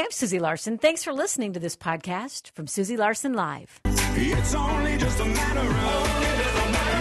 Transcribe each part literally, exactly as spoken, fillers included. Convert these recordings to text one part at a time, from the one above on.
Hi, I'm Susie Larson. Thanks for listening to this podcast from Susie Larson Live. It's only just a matter of, it's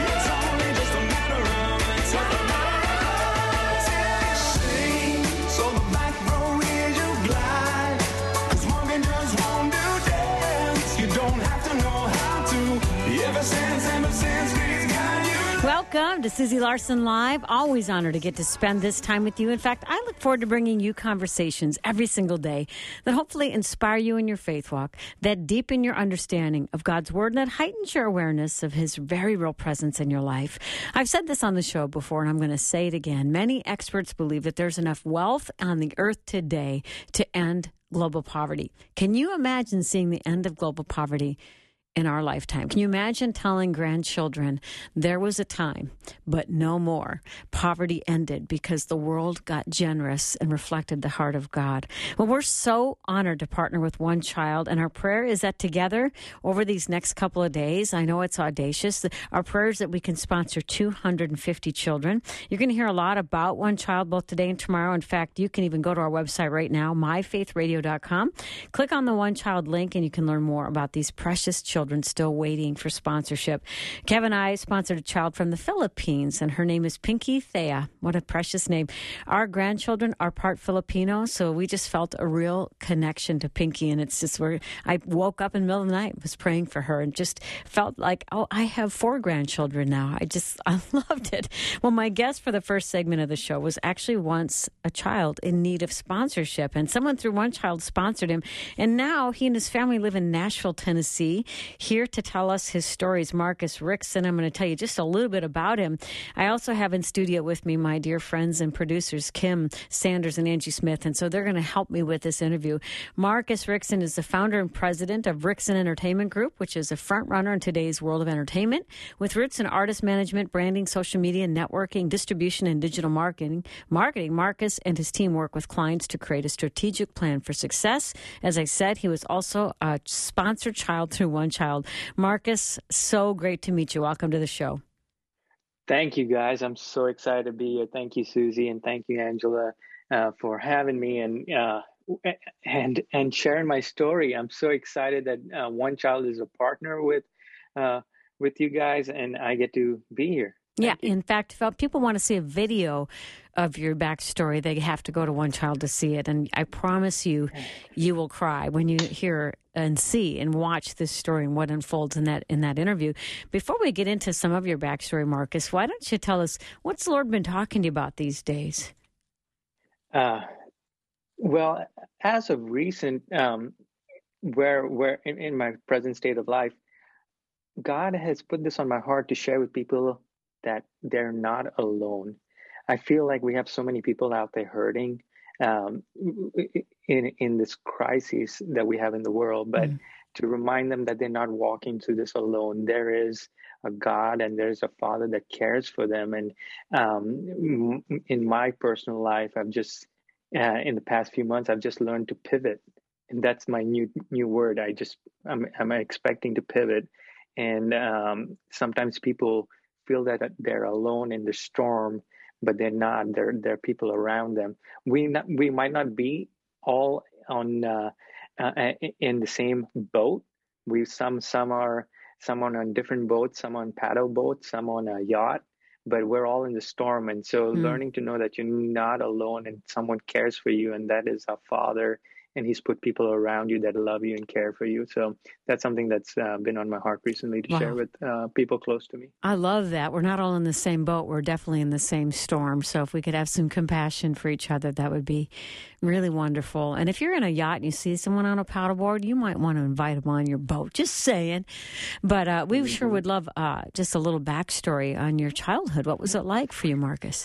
only just a matter of, it's only a matter of, sing, so the back row is you glide, 'cause walking just won't do dance, you don't have to know how to, ever since, ever since we've got you. Welcome to Susie Larson Live. Always honored to get to spend this time with you. In fact, I look forward to bringing you conversations every single day that hopefully inspire you in your faith walk, that deepen your understanding of God's Word, and that heightens your awareness of His very real presence in your life. I've said this on the show before, and I'm going to say it again. Many experts believe that there's enough wealth on the earth today to end global poverty. Can you imagine seeing the end of global poverty in our lifetime? Can you imagine telling grandchildren there was a time, but no more? Poverty ended because the world got generous and reflected the heart of God. Well, we're so honored to partner with One Child, and our prayer is that together over these next couple of days, I know it's audacious, our prayer is that we can sponsor two hundred fifty children. You're going to hear a lot about One Child both today and tomorrow. In fact, you can even go to our website right now, my faith radio dot com. Click on the One Child link, and you can learn more about these precious children still waiting for sponsorship. Kevin and I sponsored a child from the Philippines, and her name is Pinky Thea. What a precious name. Our grandchildren are part Filipino, so we just felt a real connection to Pinky, and it's just where I woke up in the middle of the night, was praying for her, and just felt like, oh, I have four grandchildren now. I just, I loved it. Well, my guest for the first segment of the show was actually once a child in need of sponsorship, and someone through One Child sponsored him, and now he and his family live in Nashville, Tennessee. Here to tell us his stories, Marcus Rickson. I'm going to tell you just a little bit about him. I also have in studio with me my dear friends and producers, Kim Sanders and Angie Smith, and so they're going to help me with this interview. Marcus Rickson is the founder and president of Rickson Entertainment Group, which is a front runner in today's world of entertainment. With roots in artist management, branding, social media, networking, distribution, and digital marketing, marketing, Marcus and his team work with clients to create a strategic plan for success. As I said, he was also a sponsored child through One Child. Marcus, so great to meet you. Welcome to the show. Thank you, guys. I'm so excited to be here. Thank you, Susie, and thank you, Angela, uh, for having me and uh, and and sharing my story. I'm so excited that uh, One Child is a partner with uh, with you guys, and I get to be here. Yeah, in fact, if people want to see a video of your backstory, they have to go to One Child to see it. And I promise you, you will cry when you hear and see and watch this story and what unfolds in that in that interview. Before we get into some of your backstory, Marcus, why don't you tell us what's the Lord been talking to you about these days? Uh, well, as of recent, um, where where in, in my present state of life, God has put this on my heart to share with people that they're not alone. I feel like we have so many people out there hurting um, in in this crisis that we have in the world, but mm. to remind them that they're not walking through this alone. There is a God and there's a Father that cares for them. And um, in my personal life, I've just, uh, in the past few months, I've just learned to pivot. And that's my new new word. I just, I'm, I'm expecting to pivot. And um, sometimes people feel that they're alone in the storm, but they're not. There, there are people around them. We not, we might not be all on uh, uh, in the same boat. We some some are some are on different boats, some on paddle boats, some on a yacht. But we're all in the storm, and so mm. learning to know that you're not alone and someone cares for you, and that is our Father. And He's put people around you that love you and care for you. So that's something that's uh, been on my heart recently to wow. share with uh, people close to me. I love that. We're not all in the same boat. We're definitely in the same storm. So if we could have some compassion for each other, that would be really wonderful. And if you're in a yacht and you see someone on a paddleboard, you might want to invite them on your boat. Just saying. But uh, we mm-hmm. sure would love uh, just a little backstory on your childhood. What was it like for you, Marcus?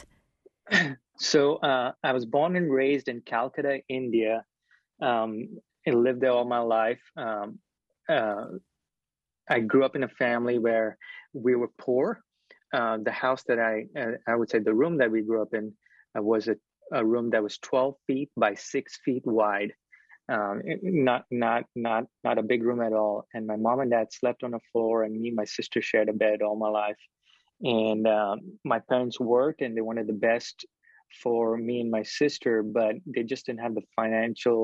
So uh, I was born and raised in Calcutta, India. Um, I lived there all my life. Um, uh, I grew up in a family where we were poor. Uh, the house that I, uh, I would say the room that we grew up in uh, was a, a room that was twelve feet by six feet wide. Um, not, not, not, not a big room at all. And my mom and dad slept on the floor, and me and my sister shared a bed all my life. And um, my parents worked, and they wanted the best for me and my sister, but they just didn't have the financial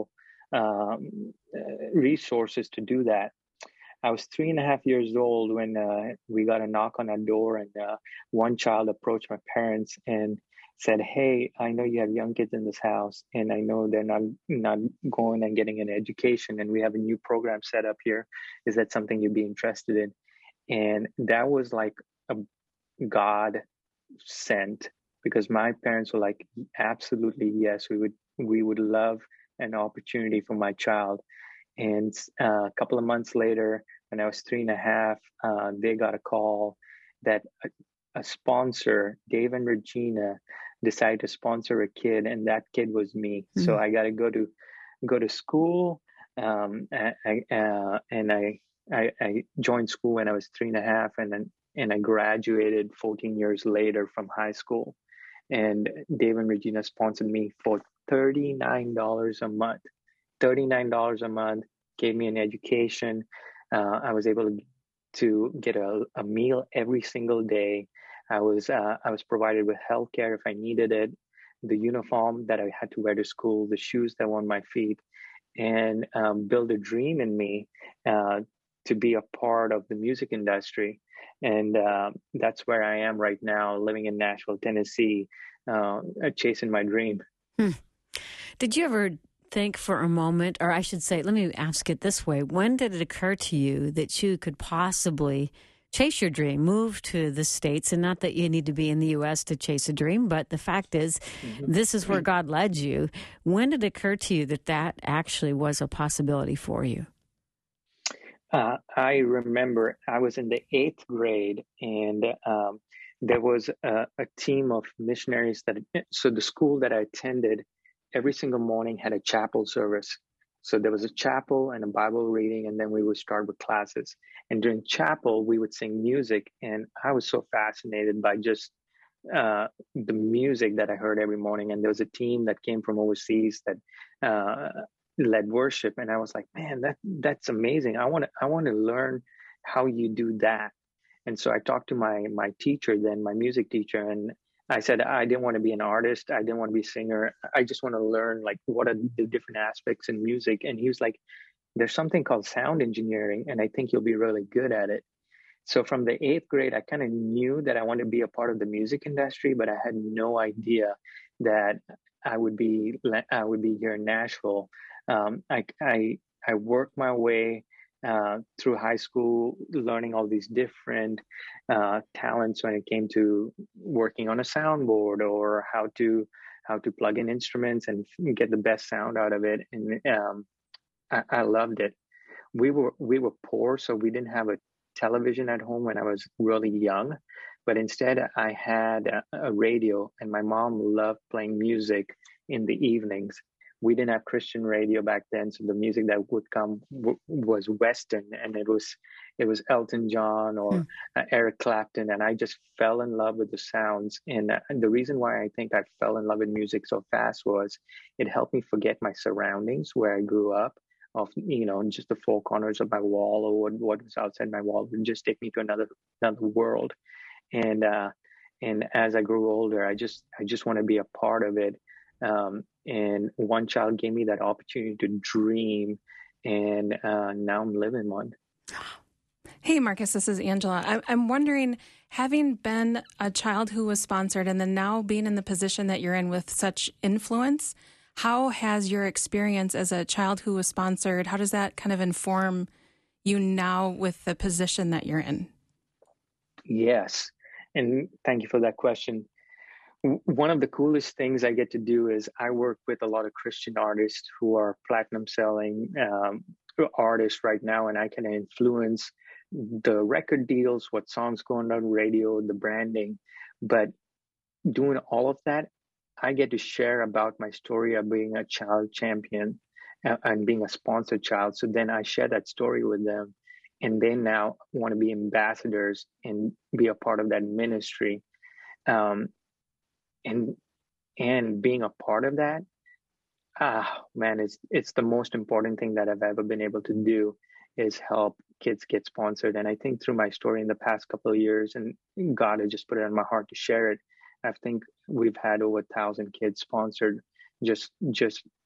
um, uh, resources to do that. I was three and a half years old when uh, we got a knock on our door, and uh, one child approached my parents and said, "Hey, I know you have young kids in this house, and I know they're not not going and getting an education, and we have a new program set up here. Is that something you'd be interested in?" And that was like a God sent, because my parents were like, "Absolutely, yes, we would we would love an opportunity for my child." And uh, a couple of months later, when I was three and a half, uh, they got a call that a, a sponsor, Dave and Regina, decided to sponsor a kid, and that kid was me. Mm. So I got to go to go to school, um, I, uh, and I, I I joined school when I was three and a half, and then and I graduated fourteen years later from high school. And Dave and Regina sponsored me for thirty-nine dollars a month. thirty-nine dollars a month, gave me an education. Uh, I was able to, to get a, a meal every single day. I was uh, I was provided with healthcare if I needed it, the uniform that I had to wear to school, the shoes that were on my feet, and um, build a dream in me uh, to be a part of the music industry. And uh, that's where I am right now, living in Nashville, Tennessee, uh, chasing my dream. Hmm. Did you ever think for a moment, or I should say, let me ask it this way. When did it occur to you that you could possibly chase your dream, move to the States? And not that you need to be in the U S to chase a dream, but the fact is, mm-hmm. this is where God led you. When did it occur to you that that actually was a possibility for you? Uh, I remember I was in the eighth grade, and um, there was a, a team of missionaries that, so the school that I attended, every single morning had a chapel service. So there was a chapel and a Bible reading, and then we would start with classes. And during chapel, we would sing music. And I was so fascinated by just uh, the music that I heard every morning. And there was a team that came from overseas that uh, led worship. And I was like, man, that that's amazing. I want to I want to learn how you do that. And so I talked to my my teacher then, my music teacher, and I said, I didn't want to be an artist. I didn't want to be a singer. I just want to learn, like, what are the different aspects in music. And he was like, there's something called sound engineering, and I think you'll be really good at it. So from the eighth grade, I kind of knew that I wanted to be a part of the music industry, but I had no idea that I would be I would be here in Nashville. Um, I, I, I worked my way Uh, through high school, learning all these different uh, talents when it came to working on a soundboard, or how to how to plug in instruments and get the best sound out of it. And um, I, I loved it. We were we were poor, so we didn't have a television at home when I was really young. But instead, I had a, a radio, and my mom loved playing music in the evenings. We didn't have Christian radio back then, so the music that would come w- was Western, and it was it was Elton John or mm. uh, Eric Clapton, and I just fell in love with the sounds. And, uh, and the reason why I think I fell in love with music so fast was it helped me forget my surroundings, where I grew up, of you know just the four corners of my wall, or what, what was outside my wall would just take me to another another world. And uh, and as I grew older, I just I just want to be a part of it. Um, and one child gave me that opportunity to dream, and uh, now I'm living one. Hey, Marcus, this is Angela. I- I'm wondering, having been a child who was sponsored and then now being in the position that you're in with such influence, how has your experience as a child who was sponsored, how does that kind of inform you now with the position that you're in? Yes, and thank you for that question. One of the coolest things I get to do is I work with a lot of Christian artists who are platinum selling um, artists right now, and I can influence the record deals, what songs go on the radio, the branding. But doing all of that, I get to share about my story of being a child champion and, and being a sponsored child. So then I share that story with them, and they now want to be ambassadors and be a part of that ministry. Um, And and being a part of that, ah, man, it's it's the most important thing that I've ever been able to do, is help kids get sponsored. And I think through my story in the past couple of years, and God has just put it on my heart to share it, I think we've had over a thousand kids sponsored just just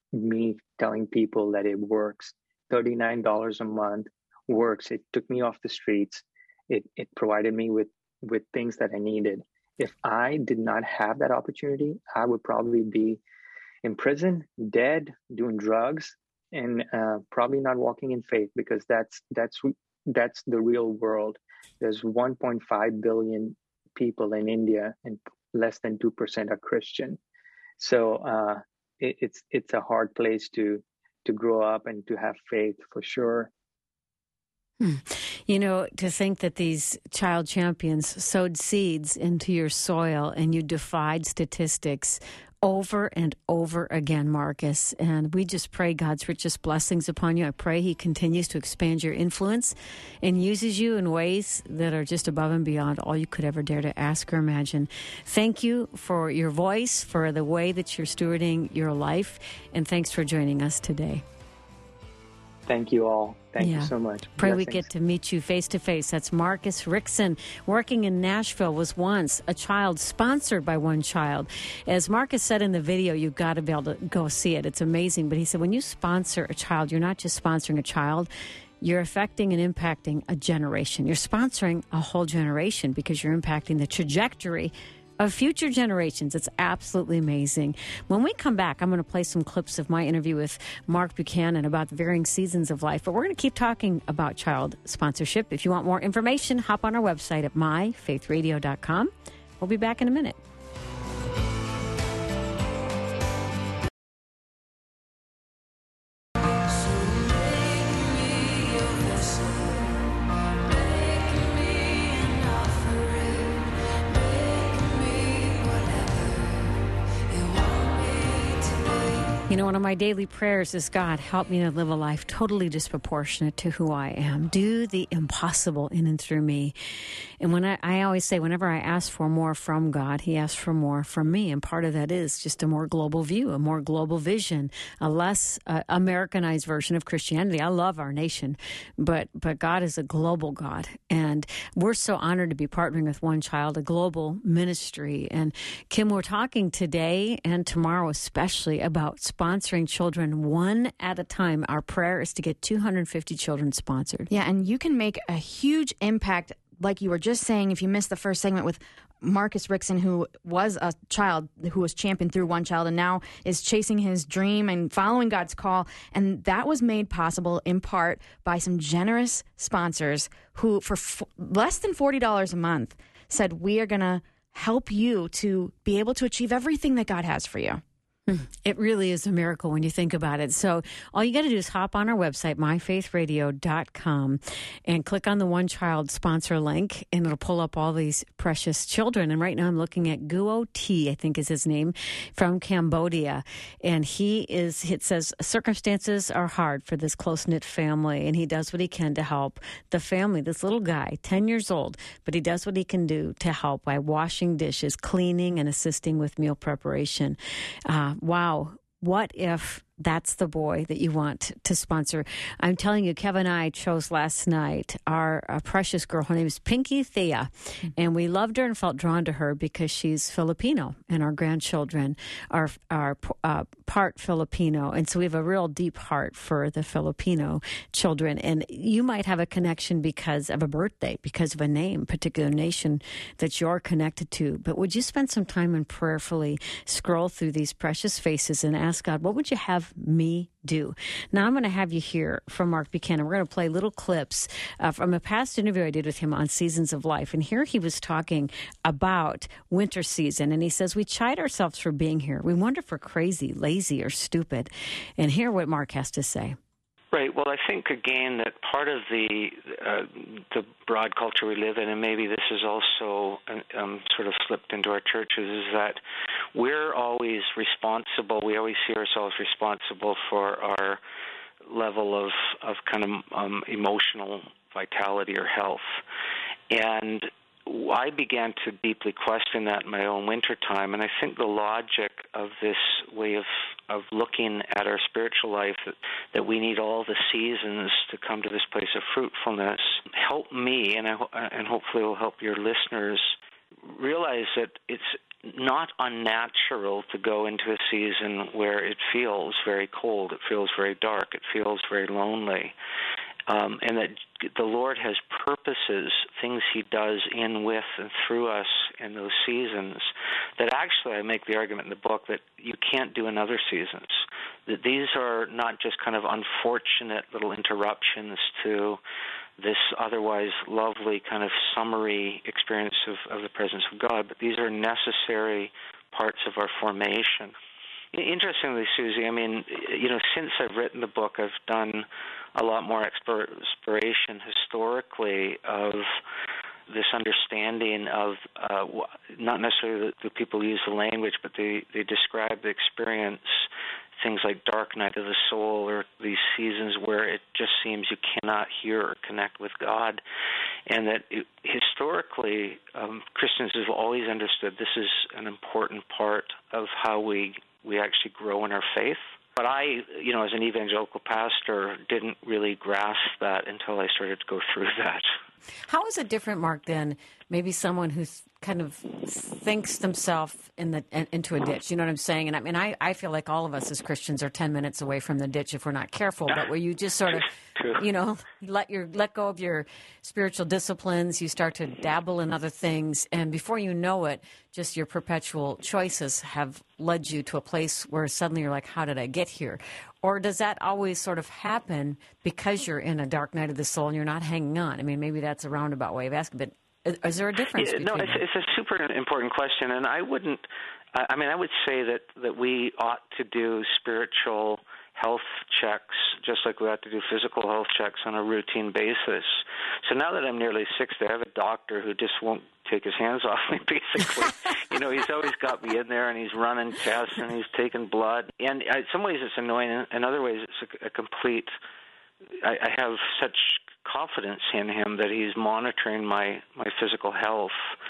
me telling people that it works. thirty-nine dollars a month works. It took me off the streets. It it provided me with with things that I needed. If I did not have that opportunity, I would probably be in prison, dead, doing drugs, and uh, probably not walking in faith, because that's that's that's the real world. There's one point five billion people in India, and less than two percent are Christian. So uh, it, it's it's a hard place to to grow up and to have faith, for sure. Hmm. You know, to think that these child champions sowed seeds into your soil and you defied statistics over and over again, Marcus. And we just pray God's richest blessings upon you. I pray he continues to expand your influence and uses you in ways that are just above and beyond all you could ever dare to ask or imagine. Thank you for your voice, for the way that you're stewarding your life, and thanks for joining us today. Thank you all. Thank yeah. you so much. Pray Blessings. we get to meet you face to face. That's Marcus Rickson, working in Nashville, was once a child sponsored by One Child. As Marcus said in the video, you've got to be able to go see it. It's amazing. But he said when you sponsor a child, you're not just sponsoring a child. You're affecting and impacting a generation. You're sponsoring a whole generation because you're impacting the trajectory of future generations. It's absolutely amazing. When we come back, I'm going to play some clips of my interview with Mark Buchanan about the varying seasons of life. But we're going to keep talking about child sponsorship. If you want more information, hop on our website at my faith radio dot com. We'll be back in a minute. You know, one of my daily prayers is, God, help me to live a life totally disproportionate to who I am. Do the impossible in and through me. And when I, I always say, whenever I ask for more from God, he asks for more from me. And part of that is just a more global view, a more global vision, a less uh, Americanized version of Christianity. I love our nation, but but God is a global God. And we're so honored to be partnering with One Child, a global ministry. And Kim, we're talking today and tomorrow especially about sponsoring children one at a time. Our prayer is to get two hundred fifty children sponsored. Yeah, and you can make a huge impact, like you were just saying, if you missed the first segment with Marcus Rickson, who was a child who was championed through One Child and now is chasing his dream and following God's call. And that was made possible in part by some generous sponsors who, for f- less than forty dollars a month, said, we are going to help you to be able to achieve everything that God has for you. It really is a miracle when you think about it. So all you got to do is hop on our website, my faith radio dot com, and click on the One Child sponsor link, and it'll pull up all these precious children. And right now I'm looking at Guo T, I think is his name, from Cambodia. And he is, it says, circumstances are hard for this close-knit family, and he does what he can to help the family. This little guy, ten years old, but he does what he can do to help by washing dishes, cleaning, and assisting with meal preparation. Uh, Wow. What if that's the boy that you want to sponsor? I'm telling you, Kevin and I chose last night our, our precious girl. Her name is Pinky Thea, mm-hmm. and we loved her and felt drawn to her because she's Filipino, and our grandchildren are are uh, part Filipino, and so we have a real deep heart for the Filipino children. And you might have a connection because of a birthday, because of a name, particular nation that you're connected to. But would you spend some time and prayerfully scroll through these precious faces and ask God, what would you have me do? Now I'm going to have you hear from Mark Buchanan. We're going to play little clips uh, from a past interview I did with him on Seasons of Life. And here he was talking about winter season. And he says, we chide ourselves for being here. We wonder if we're crazy, lazy, or stupid. And hear what Mark has to say. Right. Well, I think, again, that part of the uh, the broad culture we live in, and maybe this is also um, sort of slipped into our churches, is that we're always responsible. We always see ourselves responsible for our level of, of kind of um, emotional vitality or health. And I began to deeply question that in my own wintertime, and I think the logic of this way of, of looking at our spiritual life, that, that we need all the seasons to come to this place of fruitfulness, helped me, and, I, and hopefully will help your listeners realize that it's not unnatural to go into a season where it feels very cold, it feels very dark, it feels very lonely, um, and that the Lord has purposes, things he does in, with, and through us in those seasons that actually I make the argument in the book that you can't do in other seasons. That these are not just kind of unfortunate little interruptions to this otherwise lovely kind of summary experience of, of the presence of God, but these are necessary parts of our formation. Interestingly, Susie, I mean, you know, since I've written the book, I've done a lot more exploration historically of this understanding of uh, not necessarily the, the people who use the language, but they, they describe the experience, things like dark night of the soul, or these seasons where it just seems you cannot hear or connect with God. And that it, historically, um, Christians have always understood this is an important part of how we, we actually grow in our faith. But I, you know, as an evangelical pastor, didn't really grasp that until I started to go through that. How is it different, Mark, than maybe someone who's kind of thinks themselves in the in, into a ditch? You know what I'm saying? And I mean, I, I feel like all of us as Christians are ten minutes away from the ditch if we're not careful. But where you just sort of, you know, let your let go of your spiritual disciplines, you start to dabble in other things, and before you know it, just your perpetual choices have led you to a place where suddenly you're like, how did I get here? Or does that always sort of happen because you're in a dark night of the soul and you're not hanging on? I mean, maybe that's a roundabout way of asking, but is, is there a difference? Yeah, between no, it's, them? it's a super important question, and I wouldn't. I mean, I would say that that we ought to do spiritual health checks just like we ought to do physical health checks on a routine basis. So now that I'm nearly sixty, I have a doctor who just won't take his hands off me, basically. You know, he's always got me in there, and he's running tests, and he's taking blood. And in some ways it's annoying. In other ways it's a, a complete, I, I have such confidence in him that he's monitoring my, my physical health.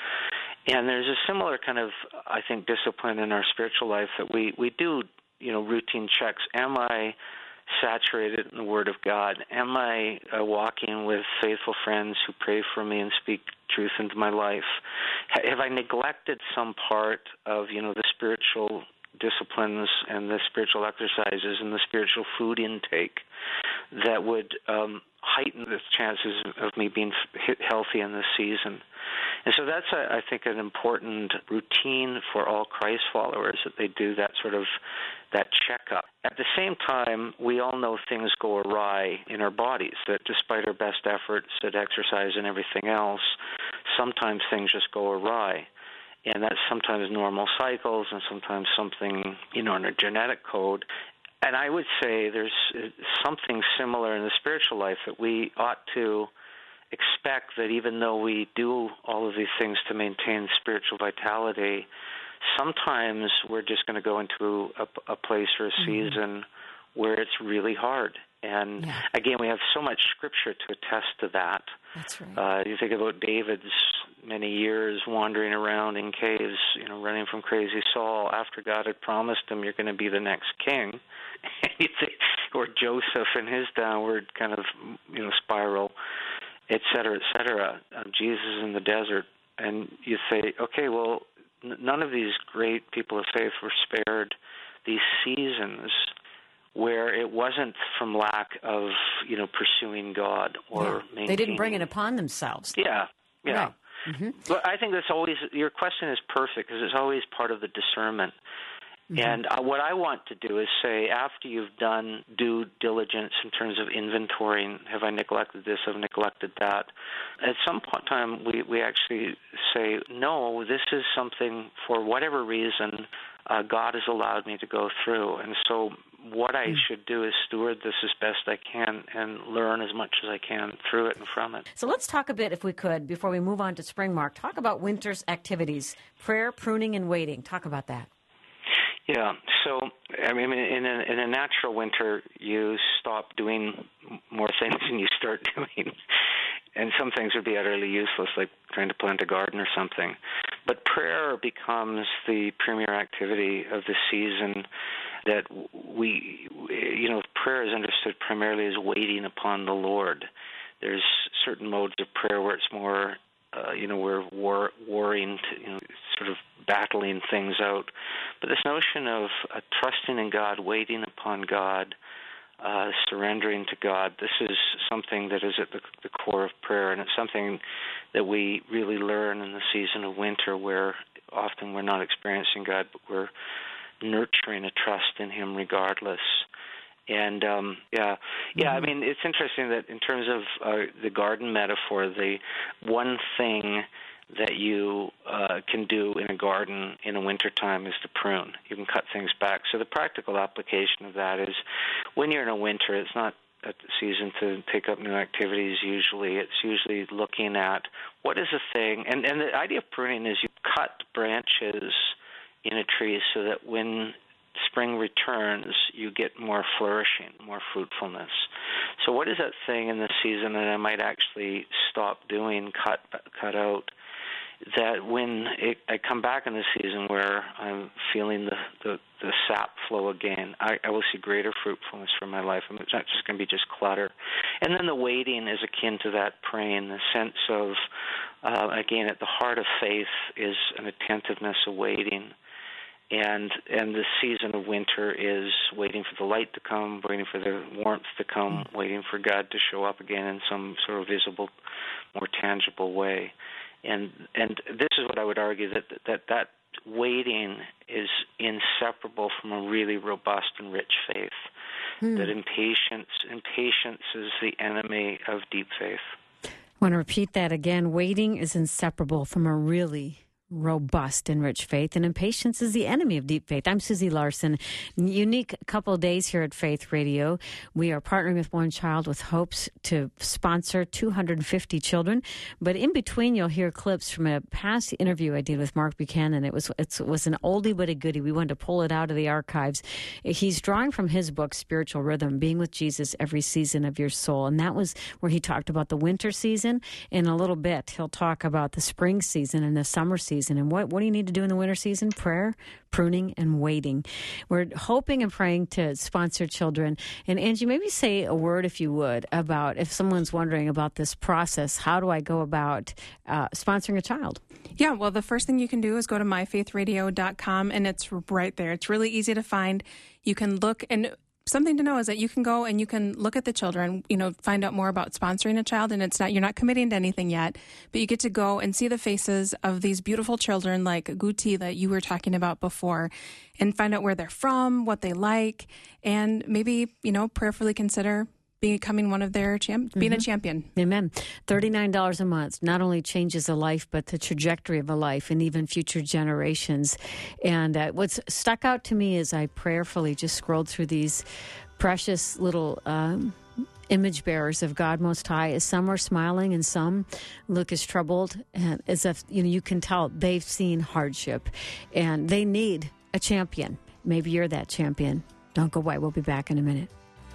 And there's a similar kind of, I think, discipline in our spiritual life that we, we do, you know, routine checks. Am I saturated in the Word of God? Am I uh, walking with faithful friends who pray for me and speak truth into my life? Have I neglected some part of, you know, the spiritual disciplines and the spiritual exercises and the spiritual food intake that would um, heighten the chances of me being healthy in this season? And so that's, I think, an important routine for all Christ followers, that they do that sort of, that checkup. At the same time, we all know things go awry in our bodies, that despite our best efforts at exercise and everything else, sometimes things just go awry. And that's sometimes normal cycles and sometimes something, you know, in our genetic code. And I would say there's something similar in the spiritual life, that we ought to expect that even though we do all of these things to maintain spiritual vitality, sometimes we're just going to go into a, a place or a season mm-hmm. where it's really hard. And yeah. again, we have so much scripture to attest to that. That's right. Uh, you think about David's many years wandering around in caves, you know, running from crazy Saul after God had promised him, you're going to be the next king. Or Joseph and his downward kind of, you know, spiral, et cetera, et cetera. Uh, Jesus in the desert. And you say, okay, well, n- none of these great people of faith were spared these seasons where it wasn't from lack of, you know, pursuing God or yeah. maintaining. They didn't bring it upon themselves. Yeah, yeah. Right. Mm-hmm. But I think that's always, your question is perfect because it's always part of the discernment. Mm-hmm. And uh, what I want to do is say, after you've done due diligence in terms of inventorying, have I neglected this, have I neglected that, at some point in time we, we actually say, no, this is something, for whatever reason, uh, God has allowed me to go through. And so what I mm-hmm. should do is steward this as best I can and learn as much as I can through it and from it. So let's talk a bit, if we could, before we move on to spring, Mark, talk about winter's activities, prayer, pruning, and waiting. Talk about that. Yeah, so, I mean, in a, in a natural winter, you stop doing more things than you start doing. And some things would be utterly useless, like trying to plant a garden or something. But prayer becomes the premier activity of the season that we, you know, prayer is understood primarily as waiting upon the Lord. There's certain modes of prayer where it's more uh, you know, we're war, warring, to, you know, sort of battling things out. But this notion of uh, trusting in God, waiting upon God, uh, surrendering to God, this is something that is at the, the core of prayer, and it's something that we really learn in the season of winter, where often we're not experiencing God, but we're nurturing a trust in Him regardless. And um, yeah, yeah. I mean, it's interesting that in terms of uh, the garden metaphor, the one thing that you uh, can do in a garden in the wintertime is to prune. You can cut things back. So the practical application of that is, when you're in a winter, it's not a season to take up new activities usually. It's usually looking at what is a thing. And, and the idea of pruning is you cut branches in a tree so that when spring returns, you get more flourishing, more fruitfulness. So what is that thing in the season that I might actually stop doing, cut cut out, that when it, I come back in the season where I'm feeling the, the, the sap flow again, I, I will see greater fruitfulness for my life. It's not just going to be just clutter. And then the waiting is akin to that praying, the sense of, uh, again, at the heart of faith is an attentiveness, a waiting. And and the season of winter is waiting for the light to come, waiting for the warmth to come, mm-hmm. waiting for God to show up again in some sort of visible, more tangible way. And and this is what I would argue, that that, that waiting is inseparable from a really robust and rich faith. Mm. That impatience, impatience is the enemy of deep faith. I want to repeat that again. Waiting is inseparable from a really robust and rich faith, and impatience is the enemy of deep faith. I'm Susie Larson. Unique couple of days here at Faith Radio. We are partnering with One Child with hopes to sponsor two hundred fifty children. But in between, you'll hear clips from a past interview I did with Mark Buchanan. It was it was an oldie but a goodie. We wanted to pull it out of the archives. He's drawing from his book, Spiritual Rhythm, Being with Jesus Every Season of Your Soul. And that was where he talked about the winter season. In a little bit, he'll talk about the spring season and the summer season. And what, what do you need to do in the winter season? Prayer, pruning, and waiting. We're hoping and praying to sponsor children. And Angie, maybe say a word, if you would, about if someone's wondering about this process, how do I go about uh, sponsoring a child? Yeah, well, the first thing you can do is go to my faith radio dot com, and it's right there. It's really easy to find. You can look, and something to know is that you can go and you can look at the children, you know, find out more about sponsoring a child, and it's not, you're not committing to anything yet, but you get to go and see the faces of these beautiful children like Guti that you were talking about before, and find out where they're from, what they like, and maybe, you know, prayerfully consider becoming one of their champ, being mm-hmm. a champion. Amen. thirty-nine dollars a month not only changes a life, but the trajectory of a life and even future generations. And uh, what's stuck out to me as I prayerfully just scrolled through these precious little um, image bearers of God Most High, is some are smiling and some look as troubled, and as if, you know, you can tell they've seen hardship and they need a champion. Maybe you're that champion. Don't go away. We'll be back in a minute.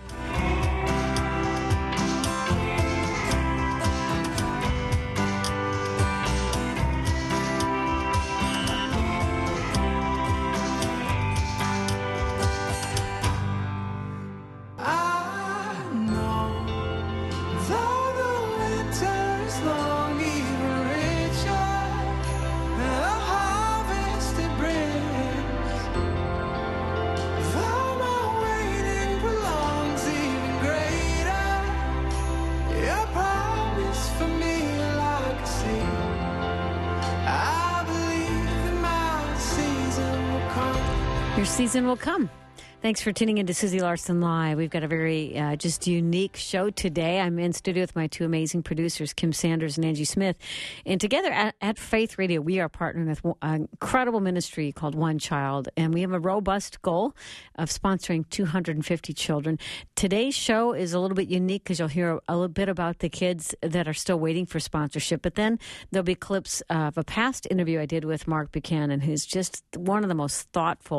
Your season will come. Thanks for tuning in to Susie Larson Live. We've got a very uh, just unique show today. I'm in studio with my two amazing producers, Kim Sanders and Angie Smith. And together at, at Faith Radio, we are partnering with an incredible ministry called One Child. And we have a robust goal of sponsoring two hundred fifty children. Today's show is a little bit unique because you'll hear a little bit about the kids that are still waiting for sponsorship. But then there'll be clips of a past interview I did with Mark Buchanan, who's just one of the most thoughtful,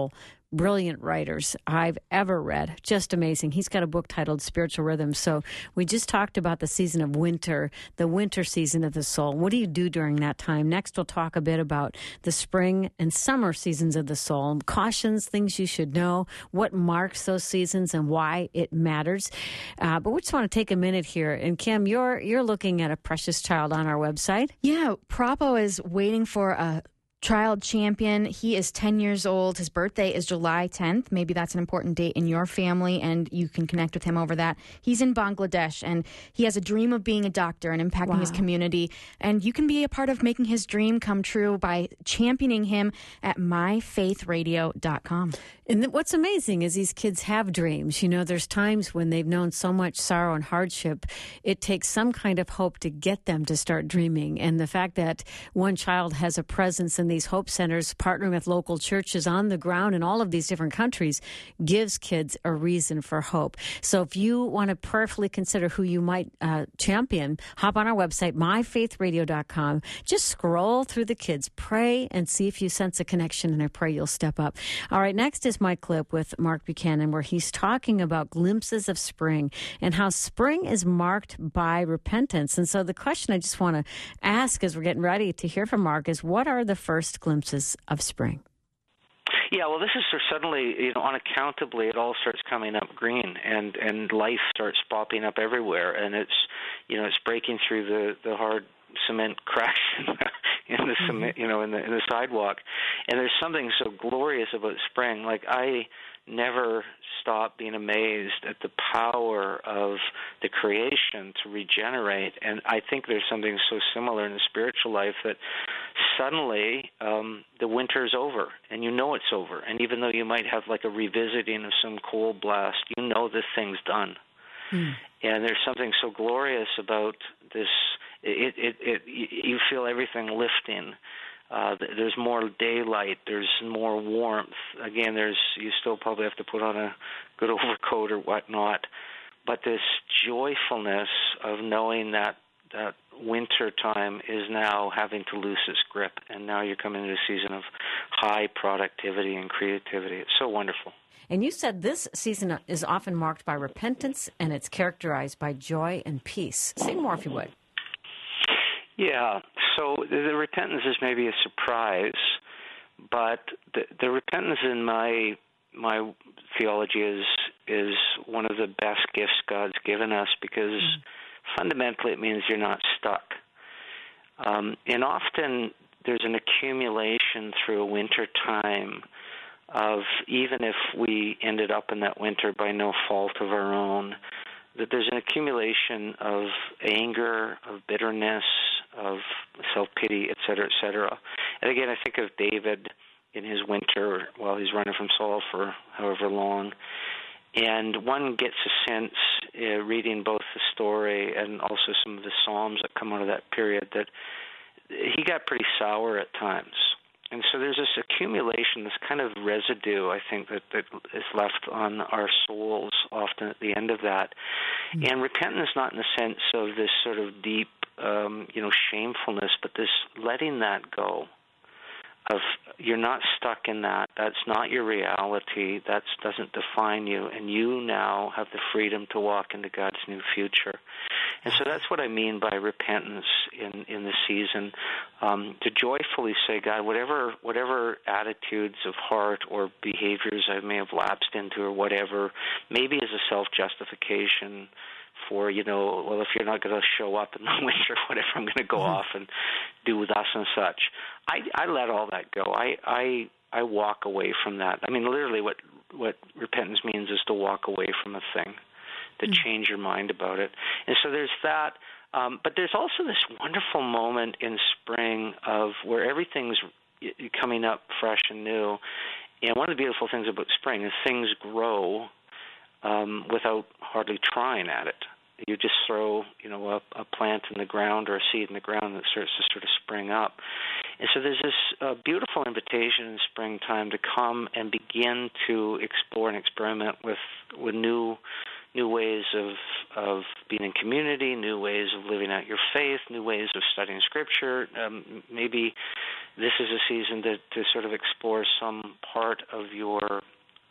brilliant writers I've ever read. Just amazing. He's got a book titled Spiritual Rhythms. So we just talked about the season of winter, the winter season of the soul. What do you do during that time? Next, we'll talk a bit about the spring and summer seasons of the soul, cautions, things you should know, what marks those seasons and why it matters. Uh, but we just want to take a minute here. And Kim, you're you're looking at a precious child on our website. Yeah, Propo is waiting for a child champion. He is ten years old. His birthday is July tenth. Maybe that's an important date in your family, and you can connect with him over that. He's in Bangladesh, and he has a dream of being a doctor and impacting wow. his community. And you can be a part of making his dream come true by championing him at my faith radio dot com. And what's amazing is these kids have dreams. You know, there's times when they've known so much sorrow and hardship, it takes some kind of hope to get them to start dreaming. And the fact that one child has a presence in these hope centers, partnering with local churches on the ground in all of these different countries, gives kids a reason for hope. So if you want to prayerfully consider who you might uh, champion, hop on our website, my faith radio dot com. Just scroll through the kids, pray, and see if you sense a connection, and I pray you'll step up. All right, next is my clip with Mark Buchanan, where he's talking about glimpses of spring and how spring is marked by repentance. And so the question I just want to ask as we're getting ready to hear from Mark is, what are the first glimpses of spring? Yeah, well, this is suddenly, you know, unaccountably, it all starts coming up green, and, and life starts popping up everywhere, and it's, you know, it's breaking through the, the hard cement cracks in the mm-hmm. cement, you know, in the in the sidewalk. And there's something so glorious about spring. Like, I never stop being amazed at the power of the creation to regenerate. And I think there's something so similar in the spiritual life that suddenly um, the winter's over, and you know it's over. And even though you might have like a revisiting of some cold blast, you know this thing's done. Mm. And there's something so glorious about this. It, it, it, you feel everything lifting. Uh, there's more daylight. There's more warmth. Again, there's you still probably have to put on a good overcoat or whatnot. But this joyfulness of knowing that that winter time is now having to lose its grip, and now you're coming into a season of high productivity and creativity. It's so wonderful. And you said this season is often marked by repentance, and it's characterized by joy and peace. Say more, if you would. Yeah, so the, the repentance is maybe a surprise, but the, the repentance in my my theology is is one of the best gifts God's given us, because mm. fundamentally it means you're not stuck. Um, and often there's an accumulation through a winter time of, even if we ended up in that winter by no fault of our own, that there's an accumulation of anger, of bitterness, of self-pity, et cetera, et cetera. And again, I think of David in his winter while he's running from Saul for however long. And one gets a sense, uh, reading both the story and also some of the Psalms that come out of that period, that he got pretty sour at times. And so there's this accumulation, this kind of residue, I think, that, that is left on our souls often at the end of that. Mm-hmm. And repentance not in the sense of this sort of deep, um, you know, shamefulness, but this letting that go. Of you're not stuck in that. That's not your reality. That doesn't define you. And you now have the freedom to walk into God's new future. And so that's what I mean by repentance in, in the season, um, to joyfully say, God, whatever whatever attitudes of heart or behaviors I may have lapsed into or whatever, maybe as a self-justification for, you know, well, if you're not going to show up in the winter, whatever, I'm going to go mm-hmm. off and do thus and such. I, I let all that go. I, I I walk away from that. I mean, literally what, what repentance means is to walk away from a thing, to mm-hmm. change your mind about it. And so there's that. Um, but there's also this wonderful moment in spring of where everything's coming up fresh and new. And one of the beautiful things about spring is things grow um, without hardly trying at it. You just throw, you know, a, a plant in the ground or a seed in the ground that starts to sort of spring up. And so there's this uh, beautiful invitation in springtime to come and begin to explore and experiment with with new new ways of of being in community, new ways of living out your faith, new ways of studying Scripture. Um, maybe this is a season to, to sort of explore some part of your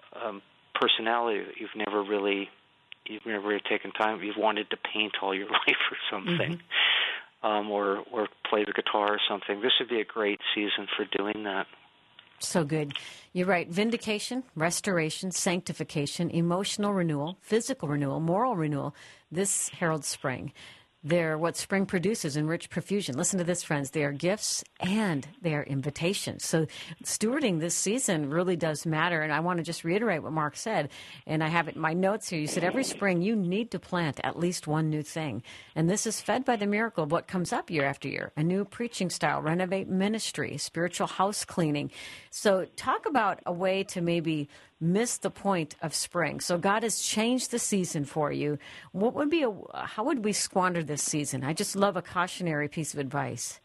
um, personality that you've never really you've never really taken time. You've wanted to paint all your life or something, mm-hmm. um, or or play the guitar or something. This would be a great season for doing that. So good. You're right. Vindication, restoration, sanctification, emotional renewal, physical renewal, moral renewal. This heralds spring. They're what spring produces in rich profusion. Listen to this, friends. They are gifts and they are invitations. So stewarding this season really does matter. And I want to just reiterate what Mark said. And I have it in my notes here. You said every spring you need to plant at least one new thing. And this is fed by the miracle of what comes up year after year. A new preaching style, renovate ministry, spiritual house cleaning. So talk about a way to maybe miss the point of spring. So God has changed the season for you. What would be a, how would we squander this season? I just love a cautionary piece of advice.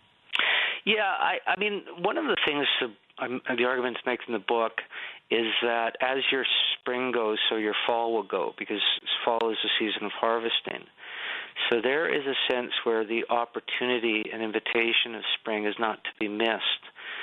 Yeah, I, I mean, one of the things that um, the arguments make in the book is that as your spring goes, so your fall will go, because fall is the season of harvesting. So there is a sense where the opportunity and invitation of spring is not to be missed.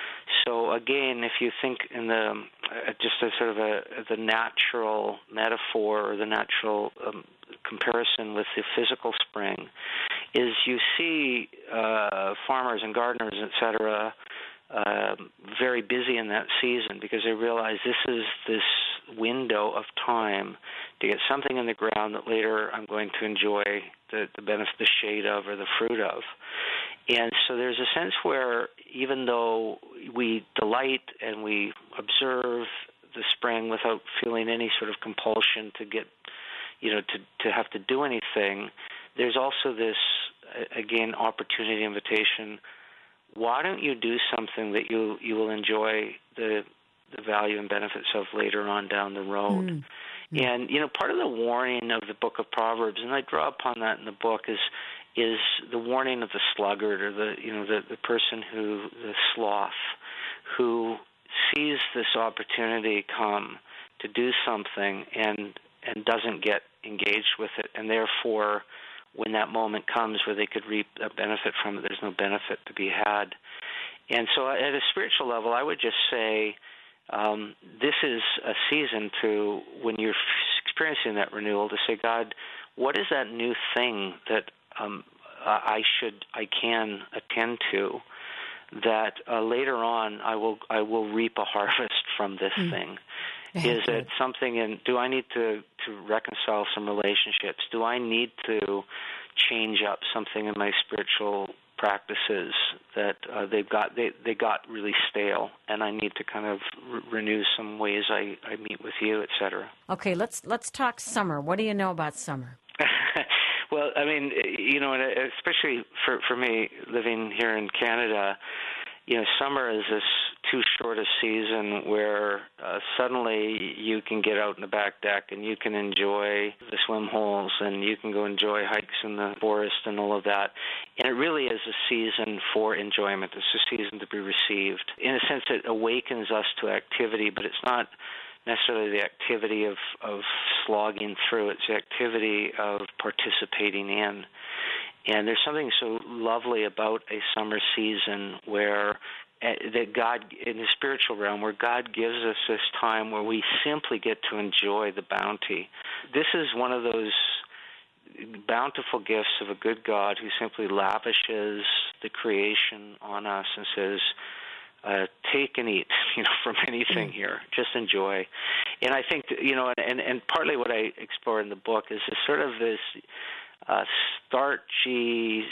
So again, if you think in the uh, just as sort of a the natural metaphor or the natural um, comparison with the physical spring, is you see uh, farmers and gardeners, et cetera, uh, very busy in that season because they realize this is this window of time to get something in the ground that later I'm going to enjoy the, the benefit, the shade of, or the fruit of. And so there's a sense where even though we delight and we observe the spring without feeling any sort of compulsion to get, you know, to, to have to do anything, there's also this, again, opportunity, invitation. Why don't you do something that you, you will enjoy the the value and benefits of later on down the road? Mm. And, you know, part of the warning of the book of Proverbs, and I draw upon that in the book, is is the warning of the sluggard, or the you know the, the person who the sloth who sees this opportunity come to do something and and doesn't get engaged with it, and therefore when that moment comes where they could reap a benefit from it, there's no benefit to be had. And so at a spiritual level, I would just say um, this is a season to, when you're experiencing that renewal, to say, God, what is that new thing that Um, I should, I can attend to, that uh, later on I will, I will reap a harvest from this mm. thing. Thank is you. It something in? Do I need to, to reconcile some relationships? Do I need to change up something in my spiritual practices that uh, they've got? They they got really stale, and I need to kind of re- renew some ways I, I meet with you, et cetera. Okay, let's let's talk summer. What do you know about summer? Well, I mean, you know, especially for, for me living here in Canada, you know, summer is this too short a season where uh, suddenly you can get out in the back deck and you can enjoy the swim holes and you can go enjoy hikes in the forest and all of that. And it really is a season for enjoyment. It's a season to be received. In a sense, it awakens us to activity, but it's not necessarily the activity of, of slogging through. It's the activity of participating in. And there's something so lovely about a summer season where uh, that God, in the spiritual realm, where God gives us this time where we simply get to enjoy the bounty. This is one of those bountiful gifts of a good God who simply lavishes the creation on us and says, Uh, take and eat, you know, from anything here. Just enjoy. And I think, you know, and, and partly what I explore in the book is this sort of this uh, starchy,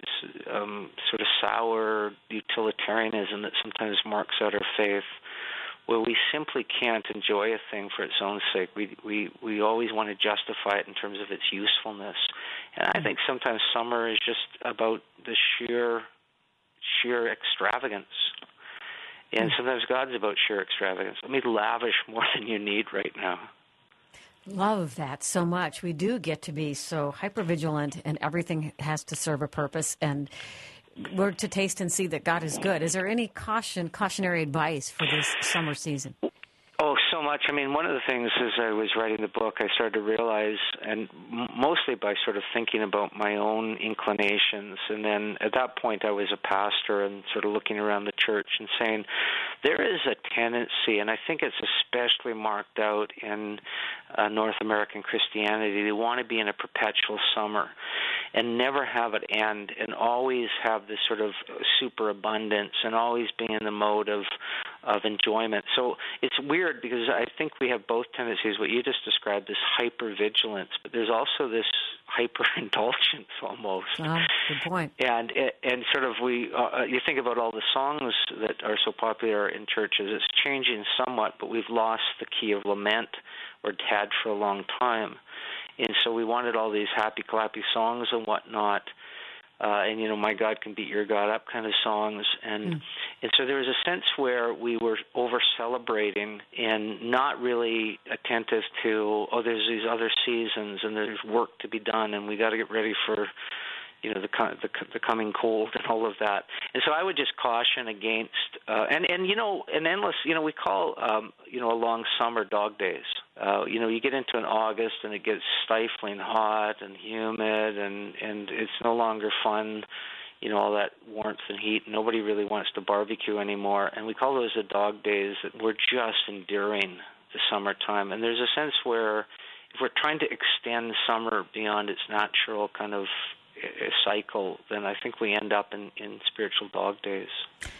um, sort of sour utilitarianism that sometimes marks out our faith, where we simply can't enjoy a thing for its own sake. We we we always want to justify it in terms of its usefulness. And I think sometimes summer is just about the sheer sheer extravagance. And sometimes God's about sheer extravagance. Let me lavish more than you need right now. Love that so much. We do get to be so hypervigilant, and everything has to serve a purpose. And we're to taste and see that God is good. Is there any caution, cautionary advice for this summer season? Oh, so so much. I mean, one of the things as I was writing the book, I started to realize, and m- mostly by sort of thinking about my own inclinations, and then at that point I was a pastor and sort of looking around the church and saying, there is a tendency, and I think it's especially marked out in uh, North American Christianity, they want to be in a perpetual summer and never have it end, and always have this sort of superabundance, and always be in the mode of of enjoyment. So it's weird because I think we have both tendencies, what you just described, this hypervigilance, but there's also this hyperindulgence almost. Oh, good point. And and sort of we, uh, you think about all the songs that are so popular in churches, it's changing somewhat, but we've lost the key of lament, or had for a long time. And so we wanted all these happy, clappy songs and whatnot. Uh, and, you know, my God can beat your God up kind of songs. And mm. and so there was a sense where we were over-celebrating and not really attentive to, oh, there's these other seasons and there's work to be done and we got to get ready for, you know, the, the the coming cold and all of that. And so I would just caution against, uh, and, and, you know, an endless, you know, we call, um, you know, a long summer dog days. Uh, you know, you get into an August and it gets stifling hot and humid, and, and it's no longer fun, you know, all that warmth and heat. Nobody really wants to barbecue anymore. And we call those the dog days that we're just enduring the summertime. And there's a sense where if we're trying to extend summer beyond its natural kind of cycle, then I think we end up in, in spiritual dog days.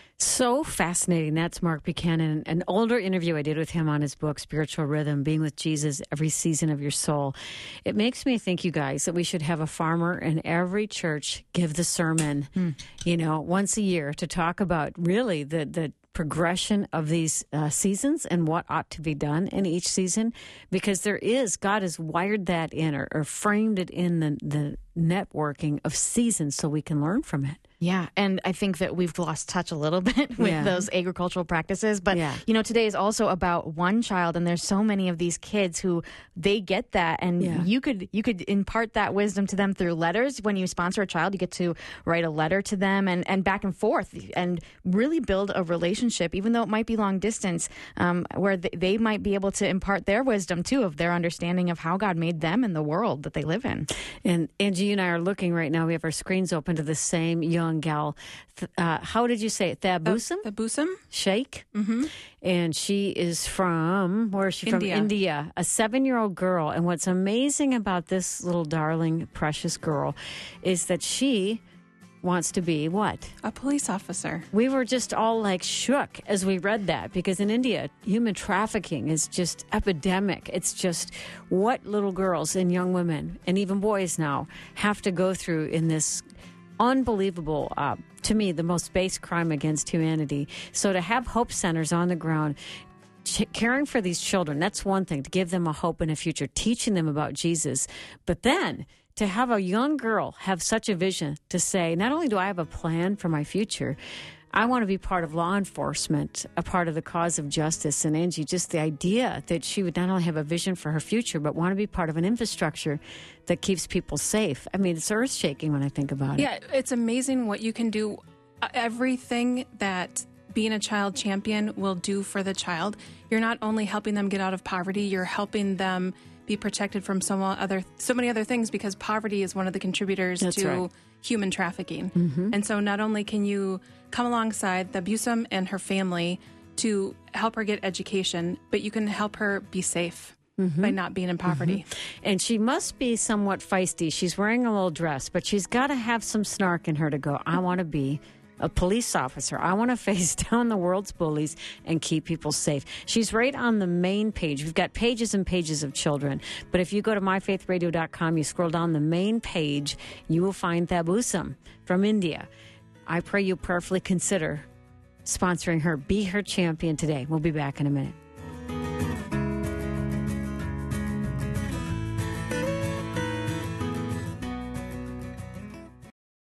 So fascinating. That's Mark Buchanan, an older interview I did with him on his book, Spiritual Rhythm, Being with Jesus Every Season of Your Soul. It makes me think, you guys, that we should have a farmer in every church give the sermon, mm. you know, once a year to talk about really the, the progression of these uh, seasons and what ought to be done in each season, because there is, God has wired that in or, or framed it in the, the networking of seasons so we can learn from it. Yeah, and I think that we've lost touch a little bit with yeah. those agricultural practices. But, yeah. you know, today is also about one child, and there's so many of these kids who they get that, and yeah. you could you could impart that wisdom to them through letters. When you sponsor a child, you get to write a letter to them and, and back and forth and really build a relationship, even though it might be long distance, um, where they, they might be able to impart their wisdom, too, of their understanding of how God made them and the world that they live in. And Angie and I are looking right now. We have our screens open to the same young gal. Uh, how did you say it? Thabusum? Uh, Thabusum. Sheikh. Mm-hmm. And she is from, where is she India. from? India. A seven-year-old girl. And what's amazing about this little darling, precious girl is that she wants to be what? A police officer. We were just all like shook as we read that, because in India, human trafficking is just epidemic. It's just what little girls and young women and even boys now have to go through in this unbelievable, uh, to me, the most base crime against humanity. So to have hope centers on the ground, ch- caring for these children, that's one thing, to give them a hope and a future, teaching them about Jesus. But then to have a young girl have such a vision to say, not only do I have a plan for my future, I want to be part of law enforcement, a part of the cause of justice. And Angie, just the idea that she would not only have a vision for her future, but want to be part of an infrastructure that keeps people safe. I mean, it's earth-shaking when I think about it. Yeah, it's amazing what you can do. Everything that being a child champion will do for the child. You're not only helping them get out of poverty, you're helping them be protected from some other, so many other things, because poverty is one of the contributors That's to right. human trafficking. Mm-hmm. And so not only can you come alongside Thabusum and her family to help her get education, but you can help her be safe. Mm-hmm. By not being in poverty. Mm-hmm. And she must be somewhat feisty. She's wearing a little dress, but she's got to have some snark in her to go, I want to be a police officer. I want to face down the world's bullies and keep people safe. She's right on the main page. We've got pages and pages of children. But if you go to my faith radio dot com, you scroll down the main page, you will find Thabusum from India. I pray you prayerfully consider sponsoring her. Be her champion today. We'll be back in a minute.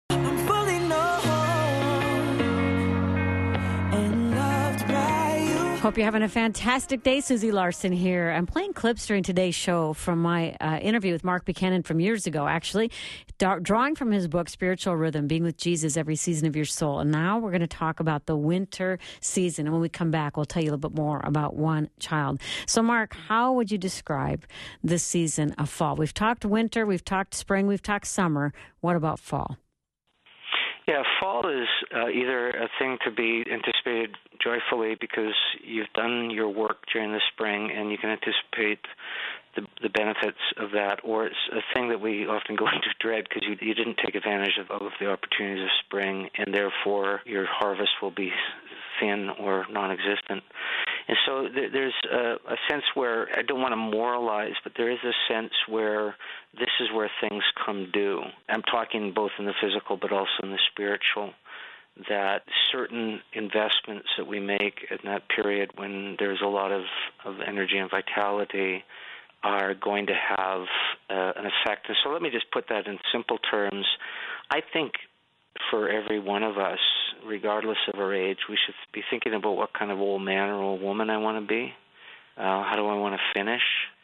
I'm fully known and loved by you. Hope you're having a fantastic day. Susie Larson here. I'm playing clips during today's show from my uh, interview with Mark Buchanan from years ago, actually, da- drawing from his book, Spiritual Rhythm, Being with Jesus Every Season of Your Soul. And now we're going to talk about the winter season. And when we come back, we'll tell you a little bit more about one child. So, Mark, how would you describe this season of fall? We've talked winter, we've talked spring, we've talked summer. What about fall? Yeah, fall is uh, either a thing to be anticipated joyfully because you've done your work during the spring and you can anticipate the, the benefits of that, or it's a thing that we often go into dread because you, you didn't take advantage of, of the opportunities of spring, and therefore your harvest will be thin or non-existent. And so th- there's a, a sense where, I don't want to moralize, but there is a sense where this is where things come due. I'm talking both in the physical but also in the spiritual, that certain investments that we make in that period when there's a lot of, of energy and vitality are going to have uh, an effect. And so let me just put that in simple terms. I think for every one of us, regardless of our age, we should be thinking about what kind of old man or old woman I want to be. Uh, how do I want to finish?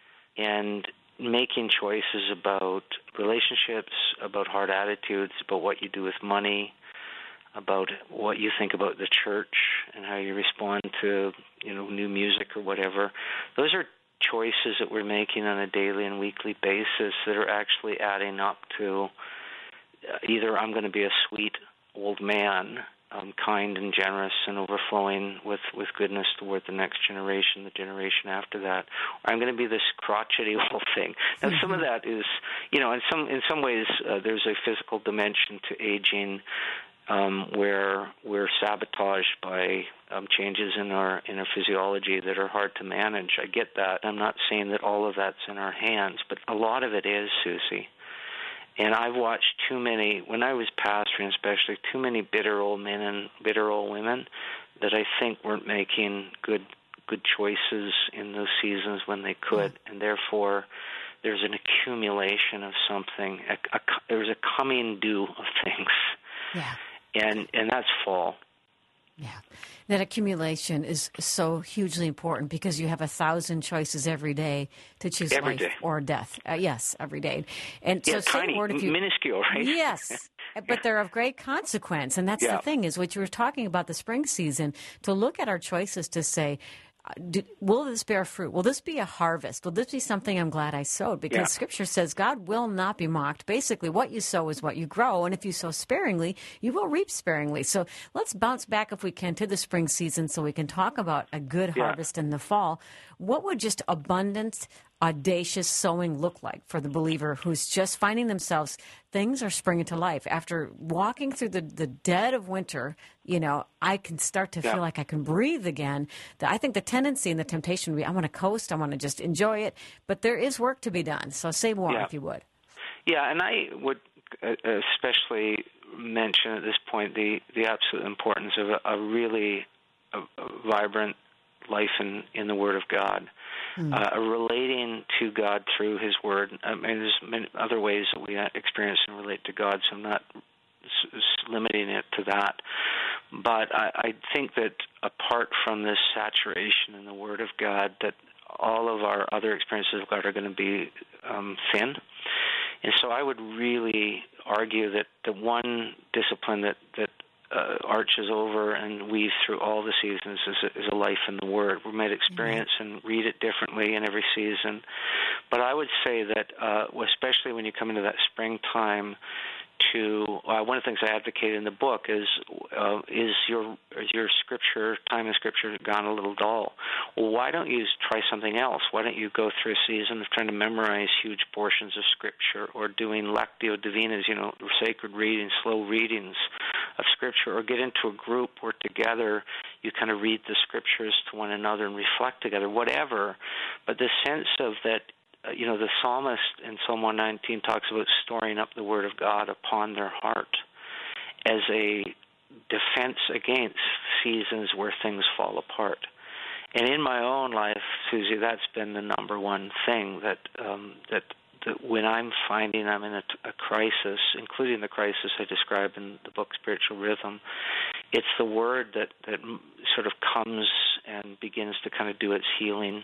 And making choices about relationships, about hard attitudes, about what you do with money, about what you think about the church and how you respond to, you know, new music or whatever. Those are choices that we're making on a daily and weekly basis that are actually adding up to either I'm going to be a sweet old man, um, kind and generous and overflowing with, with goodness toward the next generation, the generation after that, or I'm going to be this crotchety old thing. Now, some of that is, you know, in some in some ways uh, there's a physical dimension to aging um, where we're sabotaged by um, changes in our in our physiology that are hard to manage. I get that. I'm not saying that all of that's in our hands, but a lot of it is, Susie. And I've watched too many, when I was pastoring especially, too many bitter old men and bitter old women that I think weren't making good good choices in those seasons when they could. And therefore, there's an accumulation of something. A, a, there's a coming due of things. Yeah. And and that's fall. Yeah, that accumulation is so hugely important because you have a thousand choices every day to choose every life day. or death. Uh, yes, every day. And yeah, so tiny, say a word if you, minuscule, right? Yes, but they're of great consequence. And that's yeah. the thing is what you were talking about the spring season, to look at our choices to say, Do, will this bear fruit? Will this be a harvest? Will this be something I'm glad I sowed? Because yeah. Scripture says God will not be mocked. Basically, what you sow is what you grow. And if you sow sparingly, you will reap sparingly. So let's bounce back, if we can, to the spring season so we can talk about a good yeah. harvest in the fall. What would just abundant, audacious sowing look like for the believer who's just finding themselves, things are springing to life? After walking through the, the dead of winter, you know, I can start to yeah. feel like I can breathe again. I think the tendency and the temptation would be, I want to coast, I want to just enjoy it, but there is work to be done. So say more, yeah. if you would. Yeah, and I would especially mention at this point the, the absolute importance of a, a really a, a vibrant life in, in the Word of God, mm. uh, relating to God through His Word. I mean, there's many other ways that we experience and relate to God, so I'm not s- s- limiting it to that. But I, I think that apart from this saturation in the Word of God, that all of our other experiences of God are going to be um, thin. And so I would really argue that the one discipline that, that Uh, arches over and weaves through all the seasons is a, is a life in the Word. We might experience mm-hmm. and read it differently in every season, but I would say that uh, especially when you come into that springtime, to uh, one of the things I advocate in the book is uh, is your is your scripture time in scripture gone a little dull? Well, why don't you try something else? Why don't you go through a season of trying to memorize huge portions of scripture, or doing lectio divinas, you know, sacred readings, slow readings of scripture, or get into a group where together you kind of read the scriptures to one another and reflect together, whatever. But the sense of that. Uh, you know, the psalmist in Psalm one nineteen talks about storing up the word of God upon their heart as a defense against seasons where things fall apart. And in my own life, Susie, that's been the number one thing that um, that, that when I'm finding I'm in a, a crisis, including the crisis I describe in the book Spiritual Rhythm, it's the word that, that sort of comes and begins to kind of do its healing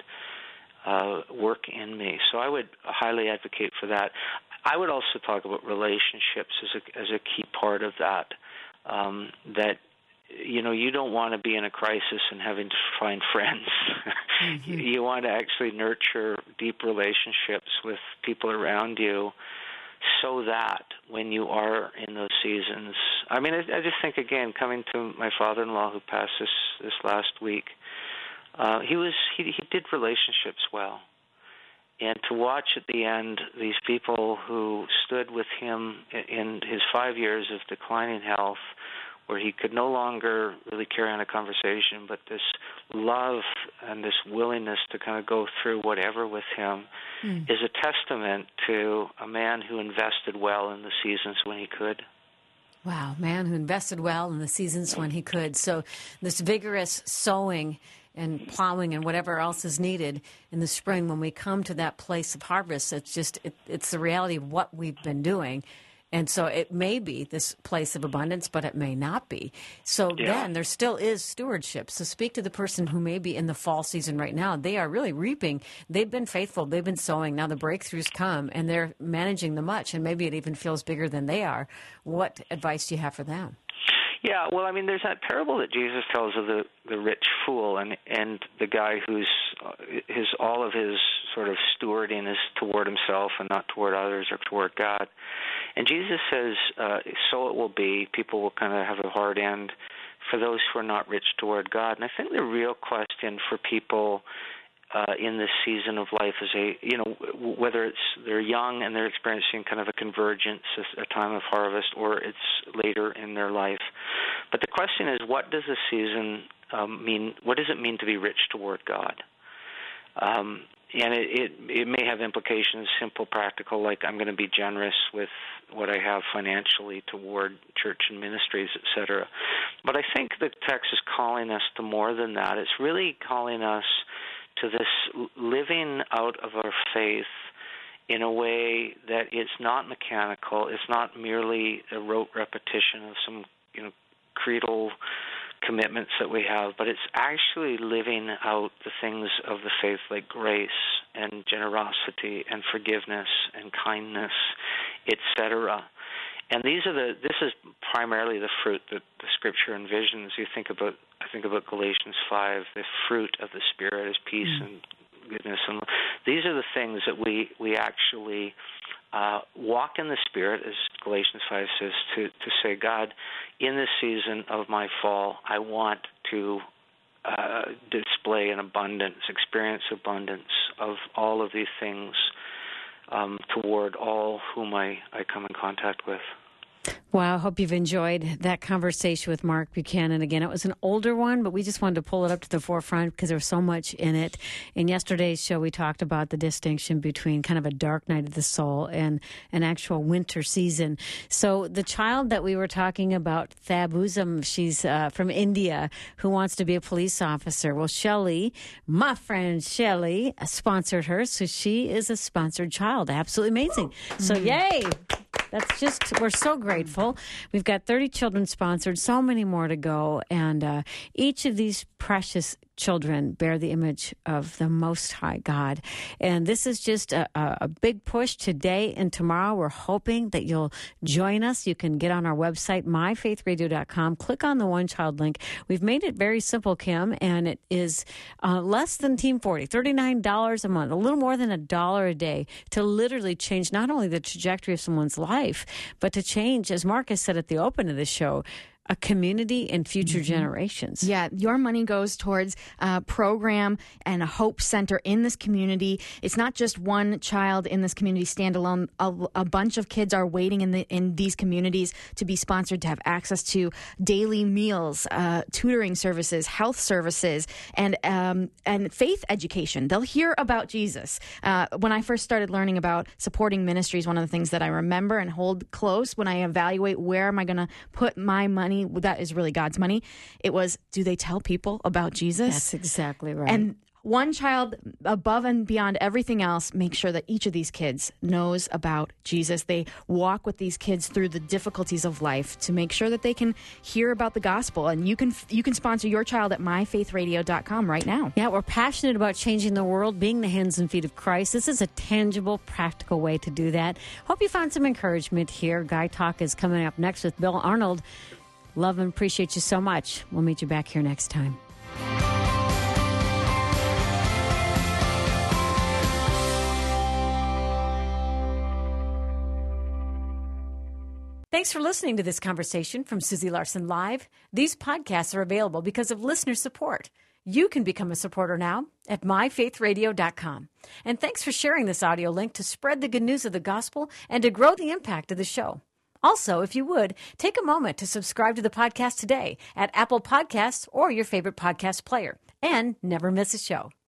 uh, work in me. So I would highly advocate for that. I would also talk about relationships as a, as a key part of that, um, that, you know, you don't want to be in a crisis and having to find friends. Mm-hmm. You want to actually nurture deep relationships with people around you so that when you are in those seasons, I mean, I, I just think, again, coming to my father-in-law who passed this, this last week, uh, he was he, he did relationships well. And to watch at the end these people who stood with him in his five years of declining health, where he could no longer really carry on a conversation, but this love and this willingness to kind of go through whatever with him mm. is a testament to a man who invested well in the seasons when he could. Wow, man who invested well in the seasons when he could. So this vigorous sowing and plowing and whatever else is needed in the spring, when we come to that place of harvest, it's just it, it's the reality of what we've been doing. And so it may be this place of abundance, but it may not be. So yeah. then there still is stewardship. So speak to the person who may be in the fall season right now. They are really reaping. They've been faithful. They've been sowing. Now the breakthroughs come, and they're managing the much, and maybe it even feels bigger than they are. What advice do you have for them? Yeah, well, I mean, there's that parable that Jesus tells of the, the rich fool and and the guy who's his all of his sort of stewarding is toward himself and not toward others or toward God. And Jesus says, uh, so it will be. People will kind of have a hard end for those who are not rich toward God. And I think the real question for people Uh, in this season of life is a, you know, whether it's they're young and they're experiencing kind of a convergence, a, a time of harvest, or it's later in their life. But the question is, what does the season um, mean? What does it mean to be rich toward God? Um, and it, it, it may have implications, simple, practical, like I'm going to be generous with what I have financially toward church and ministries, et cetera. But I think the text is calling us to more than that. It's really calling us to this living out of our faith in a way that it's not mechanical. It's not merely a rote repetition of some, you know, creedal commitments that we have, but it's actually living out the things of the faith like grace and generosity and forgiveness and kindness, et cetera. And these are the. This is primarily the fruit that the Scripture envisions. You think about, I think about Galatians five. The fruit of the Spirit is peace mm. and goodness, and these are the things that we we actually uh, walk in the Spirit, as Galatians five says, to to say, God, in this season of my fall, I want to uh, display an abundance, experience abundance of all of these things um, toward all whom I, I come in contact with. Wow, I hope you've enjoyed that conversation with Mark Buchanan. Again, it was an older one, but we just wanted to pull it up to the forefront because there was so much in it. In yesterday's show, we talked about the distinction between kind of a dark night of the soul and an actual winter season. So the child that we were talking about, Thabuzam, she's uh, from India, who wants to be a police officer. Well, Shelley, my friend Shelley, sponsored her, so she is a sponsored child. Absolutely amazing. So yay! That's just, we're so grateful. We've got thirty children sponsored, so many more to go. And uh, each of these precious children bear the image of the Most High God. And this is just a, a big push today and tomorrow. We're hoping that you'll join us. You can get on our website, my faith radio dot com, click on the One Child link. We've made it very simple, Kim, and it is uh, less than Team forty, thirty-nine dollars a month, a little more than a dollar a day to literally change not only the trajectory of someone's life, but to change, as Marcus said at the open of the show, a community and future mm-hmm. generations. Yeah, your money goes towards a program and a hope center in this community. It's not just one child in this community standalone. A, a bunch of kids are waiting in the in these communities to be sponsored, to have access to daily meals, uh, tutoring services, health services, and um, and faith education. They'll hear about Jesus. Uh, when I first started learning about supporting ministries, one of the things that I remember and hold close when I evaluate where am I going to put my money, that is really God's money, it was, do they tell people about Jesus? That's exactly right. And one child above and beyond everything else, make sure that each of these kids knows about Jesus. They walk with these kids through the difficulties of life to make sure that they can hear about the gospel. And you can you can sponsor your child at my faith radio dot com right now. Yeah, we're passionate about changing the world, being the hands and feet of Christ. This is a tangible, practical way to do that. Hope you found some encouragement here. Guy Talk is coming up next with Bill Arnold. Love and appreciate you so much. We'll meet you back here next time. Thanks for listening to this conversation from Susie Larson Live. These podcasts are available because of listener support. You can become a supporter now at my faith radio dot com. And thanks for sharing this audio link to spread the good news of the gospel and to grow the impact of the show. Also, if you would, take a moment to subscribe to the podcast today at Apple Podcasts or your favorite podcast player. And never miss a show.